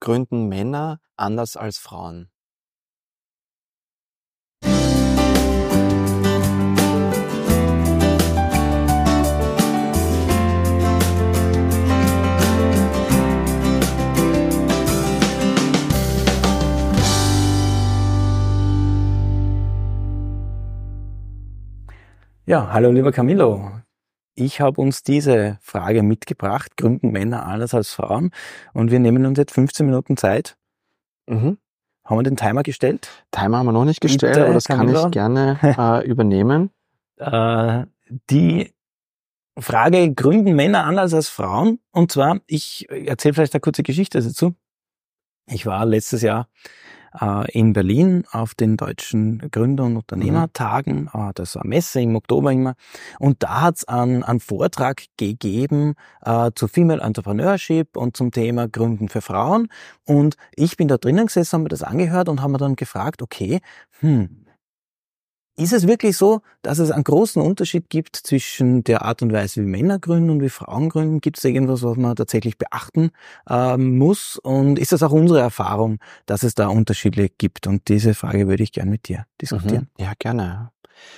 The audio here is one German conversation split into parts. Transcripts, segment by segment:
gründen Männer anders als Frauen? Ja, hallo lieber Camillo. Ich habe uns diese Frage mitgebracht, gründen Männer anders als Frauen? Und wir nehmen uns jetzt 15 Minuten Zeit. Mhm. Haben wir den Timer gestellt? Timer haben wir noch nicht gestellt, Bitte, aber das Camillo. kann ich gerne übernehmen. Die Frage, gründen Männer anders als Frauen? Und zwar, ich erzähle vielleicht eine kurze Geschichte dazu. Ich war letztes Jahr in Berlin auf den deutschen Gründer- und Unternehmertagen. Das war eine Messe im Oktober immer. Und da hat es einen Vortrag gegeben zu Female Entrepreneurship und zum Thema Gründen für Frauen. Und ich bin da drinnen gesessen, habe mir das angehört und habe mir dann gefragt, okay, ist es wirklich so, dass es einen großen Unterschied gibt zwischen der Art und Weise, wie Männer gründen und wie Frauen gründen? Gibt es irgendwas, was man tatsächlich beachten muss? Und ist das auch unsere Erfahrung, dass es da Unterschiede gibt? Und diese Frage würde ich gerne mit dir diskutieren. Ja, gerne.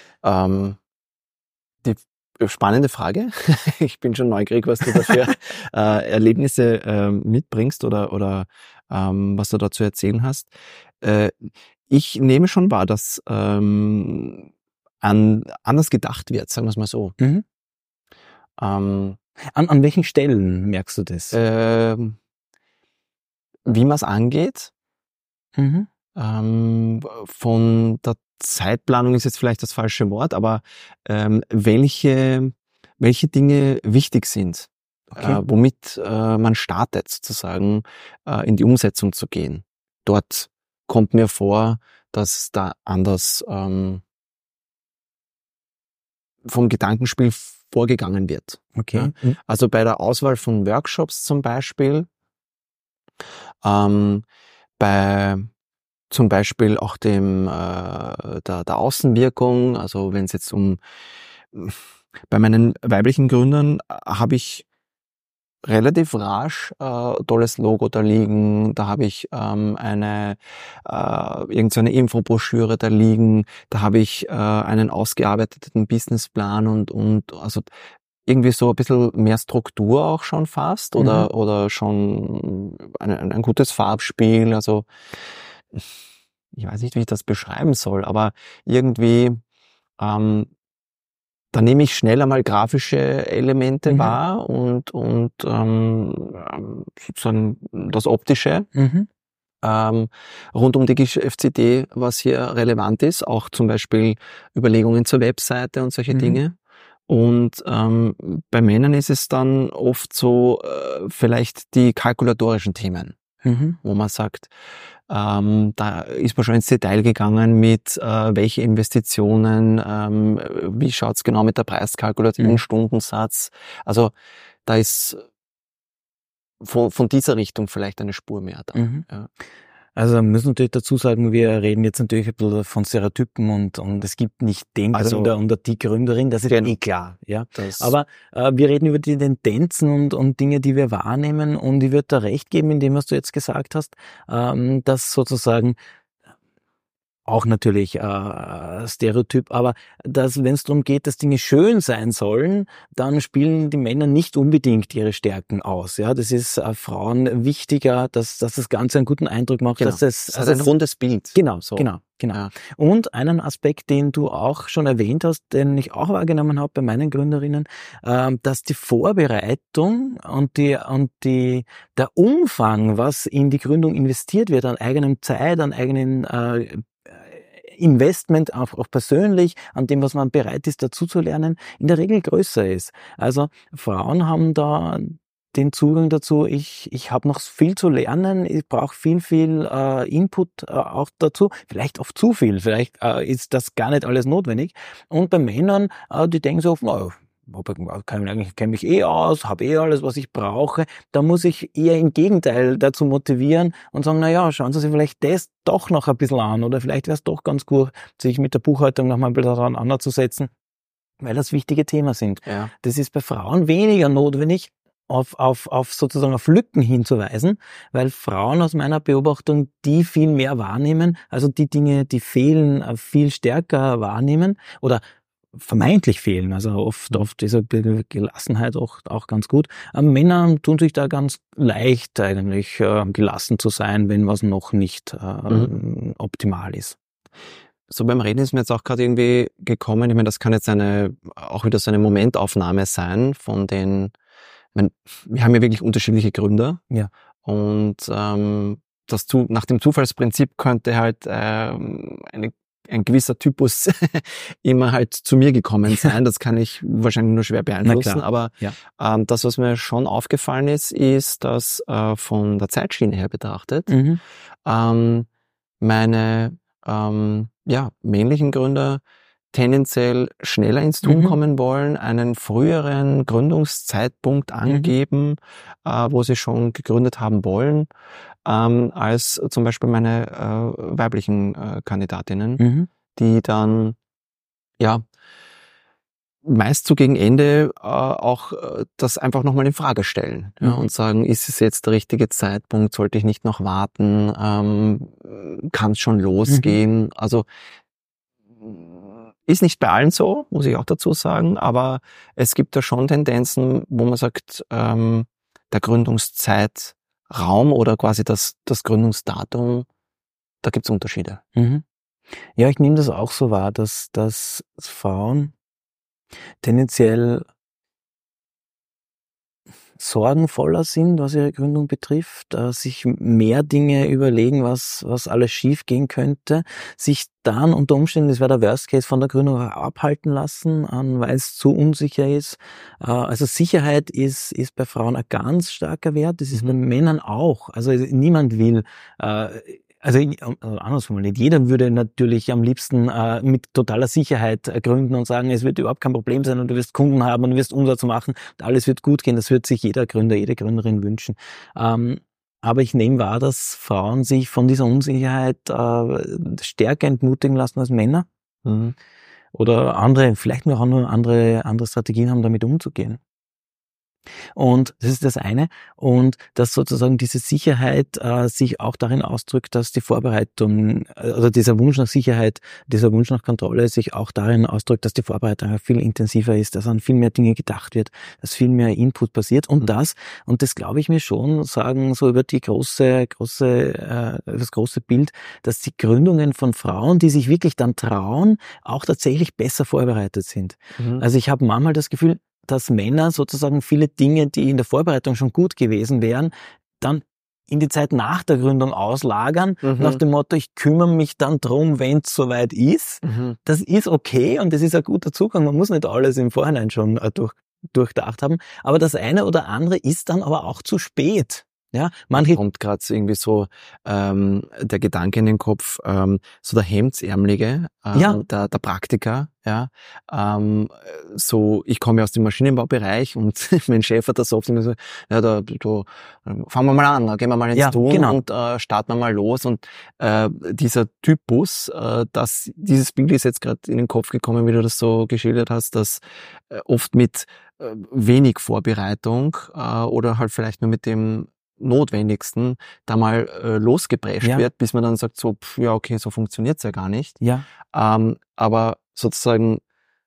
Die spannende Frage. Ich bin schon neugierig, was du dafür Erlebnisse mitbringst oder was du dazu erzählen hast. Ich nehme schon wahr, dass anders gedacht wird, sagen wir es mal so. Mhm. An welchen Stellen merkst du das? Wie man es angeht. Mhm. Von der Zeitplanung ist jetzt vielleicht das falsche Wort, aber welche Dinge wichtig sind, Okay. womit man startet, sozusagen in die Umsetzung zu gehen. Dort kommt mir vor, dass da anders vom Gedankenspiel vorgegangen wird. Okay. Ja? Also bei der Auswahl von Workshops zum Beispiel, bei zum Beispiel auch der Außenwirkung, also wenn es jetzt bei meinen weiblichen Gründern habe ich relativ rasch tolles Logo da liegen, da habe ich irgendeine Infobroschüre da liegen, da habe ich einen ausgearbeiteten Businessplan und also irgendwie so ein bisschen mehr Struktur auch schon fast oder schon ein gutes Farbspiel, also ich weiß nicht, wie ich das beschreiben soll, aber irgendwie da nehme ich schnell einmal grafische Elemente wahr und sozusagen das Optische rund um die Geschäftsidee, was hier relevant ist, auch zum Beispiel Überlegungen zur Webseite und solche Dinge. Und bei Männern ist es dann oft so vielleicht die kalkulatorischen Themen, wo man sagt, da ist man schon ins Detail gegangen mit welche Investitionen, wie schaut's genau mit der preiskalkulativen Stundensatz. Also da ist von dieser Richtung vielleicht eine Spur mehr da. Ja. Also wir müssen natürlich dazu sagen, wir reden jetzt natürlich ein bisschen von Stereotypen und es gibt nicht den Gründer und die Gründerin, das ist eh klar. Ja. Aber wir reden über die Tendenzen und Dinge, die wir wahrnehmen, und ich würde da recht geben in dem, was du jetzt gesagt hast, dass sozusagen auch natürlich Stereotyp, aber dass, wenn es darum geht, dass Dinge schön sein sollen, dann spielen die Männer nicht unbedingt ihre Stärken aus. Ja, das ist Frauen wichtiger, dass das Ganze einen guten Eindruck macht. Genau. Dass das hat ein rundes Bild. Genau, so. Genau. Ja. Und einen Aspekt, den du auch schon erwähnt hast, den ich auch wahrgenommen habe bei meinen Gründerinnen, dass die Vorbereitung und der Umfang, was in die Gründung investiert wird, an eigenem Zeit, an eigenen Investment, auch persönlich, an dem, was man bereit ist, dazu zu lernen, in der Regel größer ist. Also Frauen haben da den Zugang dazu, ich habe noch viel zu lernen, ich brauche viel Input auch dazu, vielleicht oft zu viel, vielleicht ist das gar nicht alles notwendig. Und bei Männern, die denken so, kenne mich eh aus, habe eh alles, was ich brauche. Da muss ich eher im Gegenteil dazu motivieren und sagen, naja, schauen Sie sich vielleicht das doch noch ein bisschen an, oder vielleicht wäre es doch ganz gut, sich mit der Buchhaltung noch mal ein bisschen auseinanderzusetzen, weil das wichtige Themen sind. Ja. Das ist bei Frauen weniger notwendig, auf sozusagen auf Lücken hinzuweisen, weil Frauen aus meiner Beobachtung die viel mehr wahrnehmen, also die Dinge, die fehlen, viel stärker wahrnehmen oder vermeintlich fehlen. Also oft ist Gelassenheit auch ganz gut. Männer tun sich da ganz leicht eigentlich gelassen zu sein, wenn was noch nicht optimal ist. So beim Reden ist mir jetzt auch gerade irgendwie gekommen, ich meine, das kann jetzt auch wieder so eine Momentaufnahme sein von den, ich meine, wir haben ja wirklich unterschiedliche Gründe. Ja. Und nach dem Zufallsprinzip könnte halt ein gewisser Typus immer halt zu mir gekommen sein. Das kann ich wahrscheinlich nur schwer beeinflussen. Aber das, was mir schon aufgefallen ist, dass von der Zeitschiene her betrachtet, meine männlichen Gründer tendenziell schneller ins Tun kommen wollen, einen früheren Gründungszeitpunkt angeben, wo sie schon gegründet haben wollen, als zum Beispiel meine weiblichen Kandidatinnen, die dann meist so gegen Ende auch das einfach nochmal in Frage stellen und sagen, ist es jetzt der richtige Zeitpunkt, sollte ich nicht noch warten, kann es schon losgehen? Also ist nicht bei allen so, muss ich auch dazu sagen, aber es gibt da schon Tendenzen, wo man sagt, der Gründungszeitraum oder quasi das Gründungsdatum, da gibt's Unterschiede. Ja, ich nehme das auch so wahr, dass Frauen tendenziell sorgenvoller sind, was ihre Gründung betrifft, sich mehr Dinge überlegen, was alles schief gehen könnte, sich dann unter Umständen, das wäre der Worst Case, von der Gründung abhalten lassen, weil es zu unsicher ist. Also Sicherheit ist bei Frauen ein ganz starker Wert, das ist bei Männern auch. Also niemand will anders formuliert, jeder würde natürlich am liebsten mit totaler Sicherheit gründen und sagen, es wird überhaupt kein Problem sein und du wirst Kunden haben und du wirst Umsatz machen und alles wird gut gehen. Das wird sich jeder Gründer, jede Gründerin wünschen. Aber ich nehme wahr, dass Frauen sich von dieser Unsicherheit stärker entmutigen lassen als Männer. Oder vielleicht noch andere Strategien haben, damit umzugehen. Und das ist das eine. Und dass sozusagen diese Sicherheit sich auch darin ausdrückt, dass die Vorbereitung, also dieser Wunsch nach Sicherheit, dieser Wunsch nach Kontrolle sich auch darin ausdrückt, dass die Vorbereitung viel intensiver ist, dass an viel mehr Dinge gedacht wird, dass viel mehr Input passiert. Und das glaube ich mir schon, sagen so über das große Bild, dass die Gründungen von Frauen, die sich wirklich dann trauen, auch tatsächlich besser vorbereitet sind. Also ich habe manchmal das Gefühl, dass Männer sozusagen viele Dinge, die in der Vorbereitung schon gut gewesen wären, dann in die Zeit nach der Gründung auslagern, nach dem Motto, ich kümmere mich dann drum, wenn es soweit ist. Das ist okay und das ist ein guter Zugang. Man muss nicht alles im Vorhinein schon durchdacht haben. Aber das eine oder andere ist dann aber auch zu spät. Ja, manche kommt gerade irgendwie so der Gedanke in den Kopf, so der Hemdsärmelige, der Praktiker, so ich komme ja aus dem Maschinenbaubereich und mein Chef hat das oft immer so, da fangen wir mal an, gehen wir mal ins Tun und starten wir mal los und dieser Typus, dieses Bild ist jetzt gerade in den Kopf gekommen, wie du das so geschildert hast, dass oft mit wenig Vorbereitung oder halt vielleicht nur mit dem Notwendigsten da mal losgeprescht wird, bis man dann sagt so, okay, so funktioniert's ja gar nicht. Ja. Aber sozusagen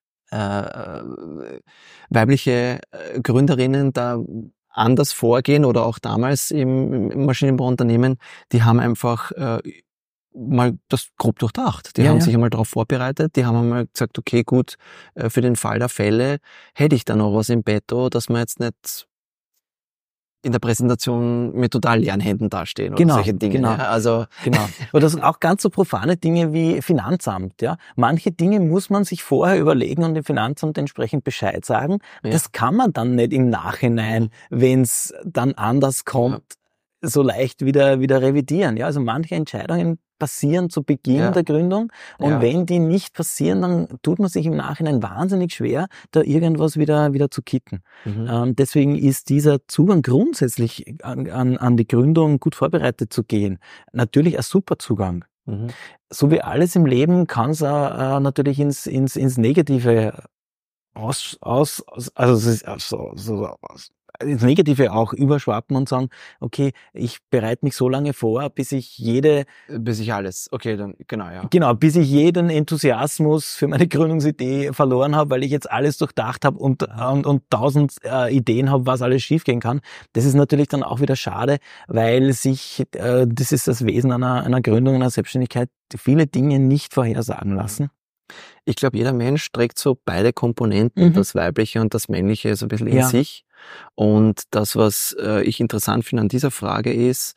weibliche Gründerinnen da anders vorgehen oder auch damals im Maschinenbauunternehmen, die haben einfach mal das grob durchdacht. Die haben sich einmal darauf vorbereitet, die haben einmal gesagt, okay, gut, für den Fall der Fälle hätte ich da noch was im Petto, dass man jetzt nicht in der Präsentation mit total leeren Händen dastehen oder solche Dinge. Genau. Oder das sind auch ganz so profane Dinge wie Finanzamt. Ja, manche Dinge muss man sich vorher überlegen und dem Finanzamt entsprechend Bescheid sagen. Ja. Das kann man dann nicht im Nachhinein, wenn es dann anders kommt, so leicht wieder revidieren. Ja, also manche Entscheidungen passieren zu Beginn der Gründung und wenn die nicht passieren, dann tut man sich im Nachhinein wahnsinnig schwer, da irgendwas wieder zu kitten. Deswegen ist dieser Zugang grundsätzlich an die Gründung gut vorbereitet zu gehen natürlich ein super Zugang. So wie alles im Leben kann es natürlich ins Negative das Negative auch überschwappen und sagen, okay, ich bereite mich so lange vor, bis ich alles, okay, dann, genau, ja. Genau, bis ich jeden Enthusiasmus für meine Gründungsidee verloren habe, weil ich jetzt alles durchdacht habe und 1000 Ideen habe, was alles schiefgehen kann. Das ist natürlich dann auch wieder schade, weil das ist das Wesen einer Gründung, einer Selbstständigkeit, viele Dinge nicht vorhersagen lassen. Ich glaube, jeder Mensch trägt so beide Komponenten, das Weibliche und das Männliche, so ein bisschen in sich. Und das, was ich interessant finde an dieser Frage ist,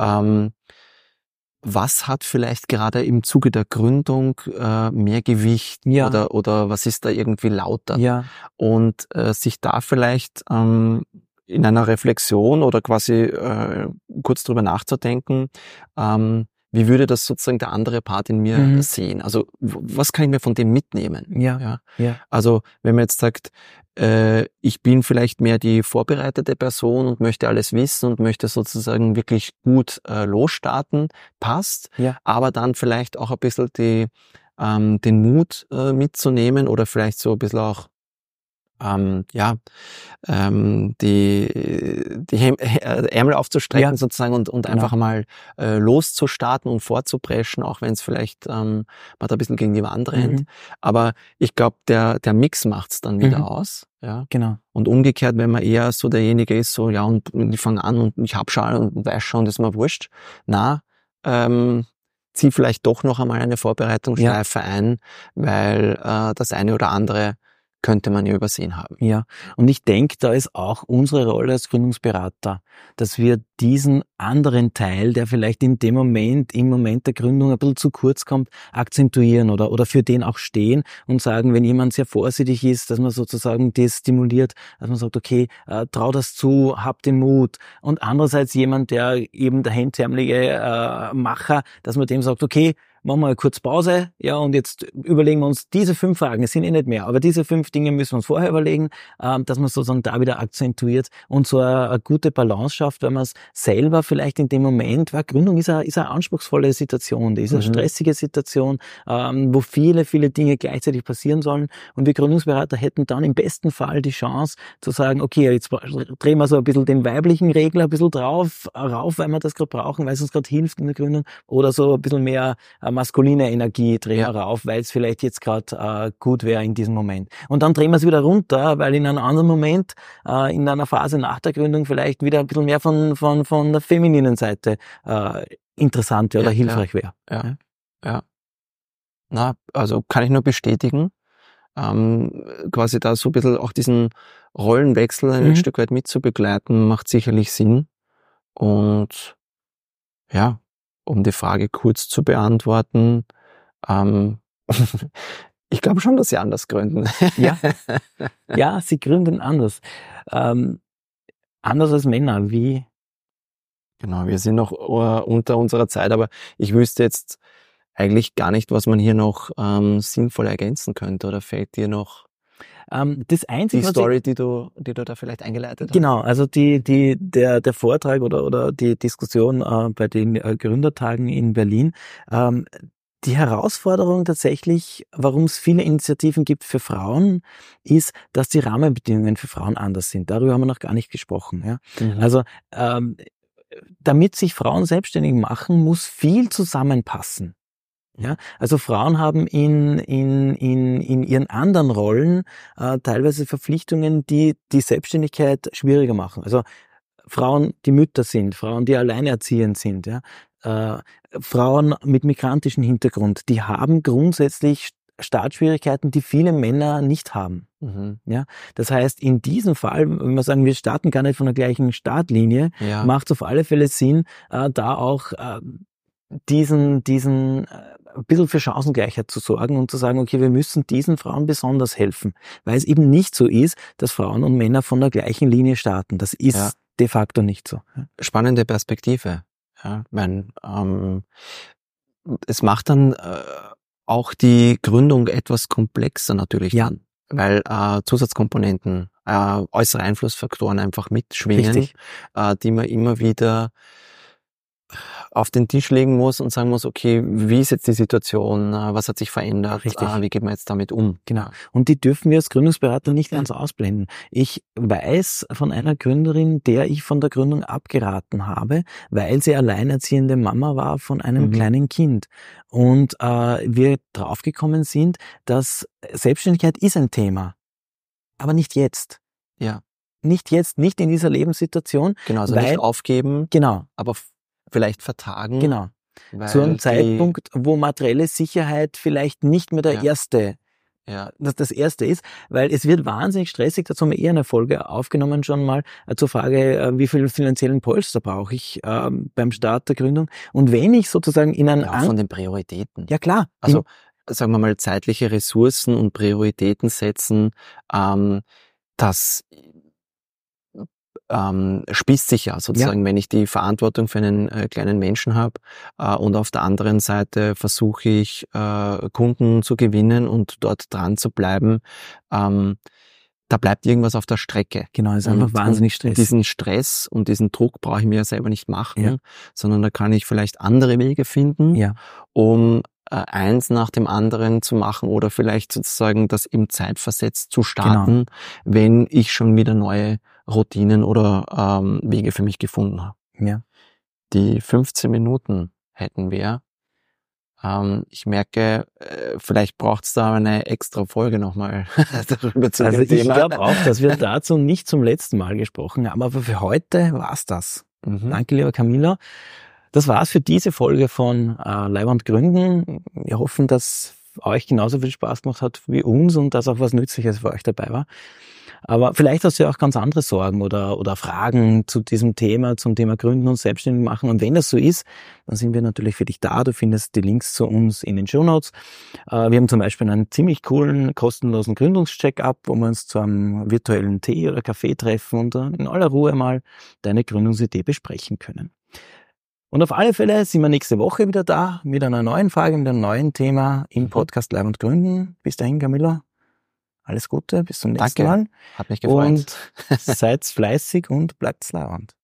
was hat vielleicht gerade im Zuge der Gründung mehr Gewicht oder was ist da irgendwie lauter? Ja. Und sich da vielleicht in einer Reflexion oder quasi kurz drüber nachzudenken, wie würde das sozusagen der andere Part in mir sehen? Also was kann ich mir von dem mitnehmen? Ja. Also wenn man jetzt sagt, ich bin vielleicht mehr die vorbereitete Person und möchte alles wissen und möchte sozusagen wirklich gut losstarten, passt, aber dann vielleicht auch ein bisschen den Mut mitzunehmen oder vielleicht so ein bisschen auch die Ärmel aufzustrecken sozusagen und einfach mal loszustarten und vorzupreschen, auch wenn es vielleicht man da ein bisschen gegen die Wand rennt. Aber ich glaube, der Mix macht's dann wieder aus. Ja. Genau. Und umgekehrt, wenn man eher so derjenige ist, so ja, und ich fange an und ich hab schon und weiß schon, das ist mir wurscht. Zieh vielleicht doch noch einmal eine Vorbereitungsschleife ein, weil das eine oder andere könnte man ja übersehen haben. Ja, und ich denke, da ist auch unsere Rolle als Gründungsberater, dass wir diesen anderen Teil, der vielleicht im Moment der Gründung ein bisschen zu kurz kommt, akzentuieren oder für den auch stehen und sagen, wenn jemand sehr vorsichtig ist, dass man sozusagen das stimuliert, dass man sagt, okay, trau das zu, hab den Mut. Und andererseits jemand, der eben der hemdsärmelige Macher, dass man dem sagt, okay, machen wir eine kurze Pause, ja, und jetzt überlegen wir uns diese 5 Fragen, es sind nicht mehr, aber diese 5 Dinge müssen wir uns vorher überlegen, dass man sozusagen da wieder akzentuiert und so eine gute Balance schafft, weil man es selber vielleicht in dem Moment, weil Gründung ist eine anspruchsvolle Situation, die ist eine stressige Situation, wo viele, viele Dinge gleichzeitig passieren sollen und wir Gründungsberater hätten dann im besten Fall die Chance zu sagen, okay, jetzt drehen wir so ein bisschen den weiblichen Regler ein bisschen rauf, weil wir das gerade brauchen, weil es uns gerade hilft in der Gründung oder so ein bisschen mehr maskuline Energie drehen wir rauf, weil es vielleicht jetzt gerade gut wäre in diesem Moment. Und dann drehen wir es wieder runter, weil in einem anderen Moment, in einer Phase nach der Gründung vielleicht wieder ein bisschen mehr von der femininen Seite interessant wäre oder hilfreich wäre. Ja. Na, also kann ich nur bestätigen. Quasi da so ein bisschen auch diesen Rollenwechsel ein Stück weit mitzubegleiten, macht sicherlich Sinn. Und ja, um die Frage kurz zu beantworten, ich glaube schon, dass sie anders gründen. Ja, sie gründen anders. Anders als Männer, wie? Genau, wir sind noch unter unserer Zeit, aber ich wüsste jetzt eigentlich gar nicht, was man hier noch sinnvoll ergänzen könnte. Oder fällt dir noch das Einzige, die Story, die du da vielleicht eingeleitet hast? Genau, also der Vortrag oder die Diskussion bei den Gründertagen in Berlin, die Herausforderung tatsächlich, warum es viele Initiativen gibt für Frauen, ist, dass die Rahmenbedingungen für Frauen anders sind. Darüber haben wir noch gar nicht gesprochen. Ja? Also damit sich Frauen selbstständig machen, muss viel zusammenpassen. Ja, also Frauen haben in ihren anderen Rollen teilweise Verpflichtungen, die Selbstständigkeit schwieriger machen. Also Frauen, die Mütter sind, Frauen, die alleinerziehend sind, ja, Frauen mit migrantischem Hintergrund, die haben grundsätzlich Startschwierigkeiten, die viele Männer nicht haben. Ja, das heißt, in diesem Fall, wenn wir sagen, wir starten gar nicht von der gleichen Startlinie, macht es auf alle Fälle Sinn, da auch diesen ein bisschen für Chancengleichheit zu sorgen und zu sagen, okay, wir müssen diesen Frauen besonders helfen, weil es eben nicht so ist, dass Frauen und Männer von der gleichen Linie starten. Das ist de facto nicht so. Spannende Perspektive. Ja, es macht dann auch die Gründung etwas komplexer natürlich dann, weil Zusatzkomponenten, äußere Einflussfaktoren einfach mitschwingen, die man immer wieder auf den Tisch legen muss und sagen muss, okay, wie ist jetzt die Situation, was hat sich verändert, wie geht man jetzt damit um? Genau. Und die dürfen wir als Gründungsberater nicht ganz ausblenden. Ich weiß von einer Gründerin, der ich von der Gründung abgeraten habe, weil sie alleinerziehende Mama war von einem kleinen Kind. Und wir draufgekommen sind, dass Selbstständigkeit ist ein Thema, aber nicht jetzt. Ja. Nicht jetzt, nicht in dieser Lebenssituation. Genau, also nicht aufgeben, genau, aber vielleicht vertagen. Genau. Zu einem Zeitpunkt, wo materielle Sicherheit vielleicht nicht mehr das erste ist, weil es wird wahnsinnig stressig. Dazu haben wir eher eine Folge aufgenommen schon mal zur Frage, wie viel finanziellen Polster brauche ich beim Start der Gründung. Und wenn ich sozusagen in einen... Ja, von den Prioritäten. Ja, klar. Also, sagen wir mal, zeitliche Ressourcen und Prioritäten setzen, das spießt sich ja sozusagen, wenn ich die Verantwortung für einen kleinen Menschen habe und auf der anderen Seite versuche ich Kunden zu gewinnen und dort dran zu bleiben, da bleibt irgendwas auf der Strecke. Genau, ist einfach wahnsinnig stressig. Diesen Stress und diesen Druck brauche ich mir ja selber nicht machen, sondern da kann ich vielleicht andere Wege finden, um eins nach dem anderen zu machen oder vielleicht sozusagen das im Zeitversetzt zu starten, wenn ich schon wieder neue Routinen oder Wege für mich gefunden habe. Ja. Die 15 Minuten hätten wir. Ich merke, vielleicht braucht es da eine extra Folge nochmal darüber zu reden. Also ich glaube auch, dass wir dazu nicht zum letzten Mal gesprochen haben, aber für heute war's das. Danke, lieber Camilla. Das war's für diese Folge von Leiwand Gründen. Wir hoffen, dass euch genauso viel Spaß gemacht hat wie uns und dass auch was Nützliches für euch dabei war. Aber vielleicht hast du ja auch ganz andere Sorgen oder Fragen zu diesem Thema, zum Thema Gründen und Selbstständig machen. Und wenn das so ist, dann sind wir natürlich für dich da. Du findest die Links zu uns in den Shownotes. Wir haben zum Beispiel einen ziemlich coolen, kostenlosen Gründungscheck-up, wo wir uns zu einem virtuellen Tee oder Kaffee treffen und in aller Ruhe mal deine Gründungsidee besprechen können. Und auf alle Fälle sind wir nächste Woche wieder da mit einer neuen Frage, mit einem neuen Thema im Podcast Leiwand Gründen. Bis dahin, Camilla. Alles Gute, bis zum nächsten Mal. Hat mich gefreut. Und seid fleißig und bleibt leiwand.